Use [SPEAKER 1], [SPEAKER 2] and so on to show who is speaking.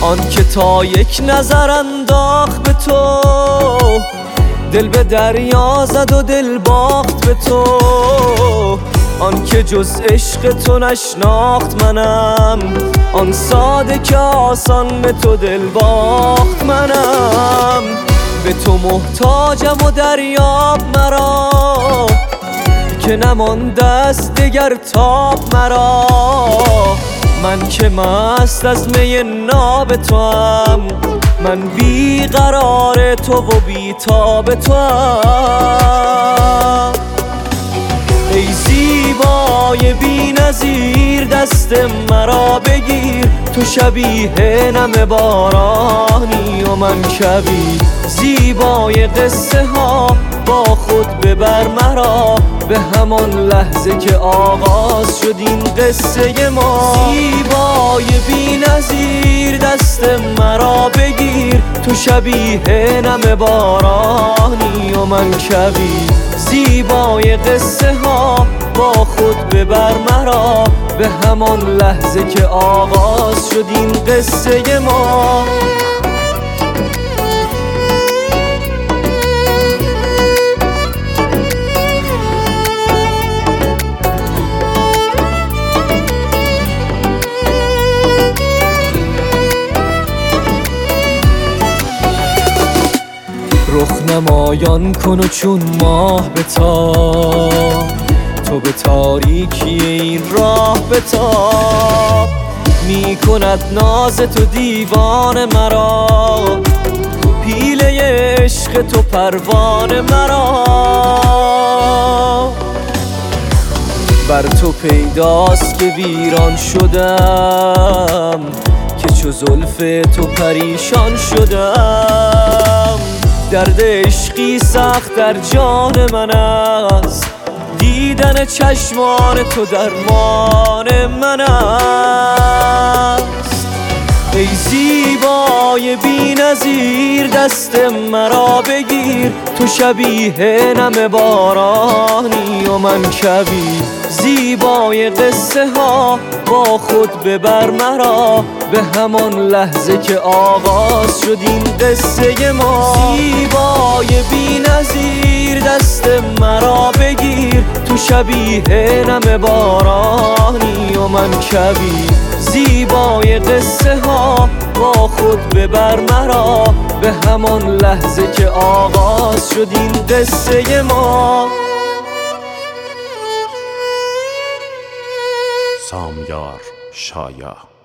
[SPEAKER 1] آن که تا یک نظر انداخت به تو، دل به دریا زد و دل باخت به تو. آن که جز عشق تو نشناخت منم، آن ساده که آسان به تو دل باخت منم. به تو محتاجم و دریاب مرا، که نمانده است دگر تاب مرا. من که مست از می ناب توام، من بی قرار تو و بی تاب توام. ای زیبای بی نظیر دست مرا بگیر، تو شبیه نم بارانی و من شبیه زیبای قصه ها. با خود ببر مرا به همان لحظه که آغاز شد این قصه ما. زیبای بی نظیر دست مرا بگیر، تو شبیه نم بارانی و من شبیه زیبای قصه ها. با خود ببر مرا به همان لحظه که آغاز شد این قصه ما. رخ نمایان کن و چون ماه بتاب، تو به تاریکی این راه بتاب. می کند ناز تو دیوان مرا، پیله عشق تو پروانه مرا. بر تو پیداست که ویران شدم، که چو زلف تو پریشان شدم. درد عشقی سخت در جان من است، دیدن چشمان تو درمان من است. ای زیبای بی نظیر دست مرا بگیر، تو شبیه نم بارانی و من شبیه زیبای قصه ها. با خود ببر مرا به همان لحظه که آغاز شد این قصه ما. زیبای بی نظیر دست مرا بگیر، تو شبیه نم بارانی و من شبیه زیبای قصه ها. با خود ببر مرا به همان لحظه که آغاز شد این قصه ما.
[SPEAKER 2] سامیار شایا.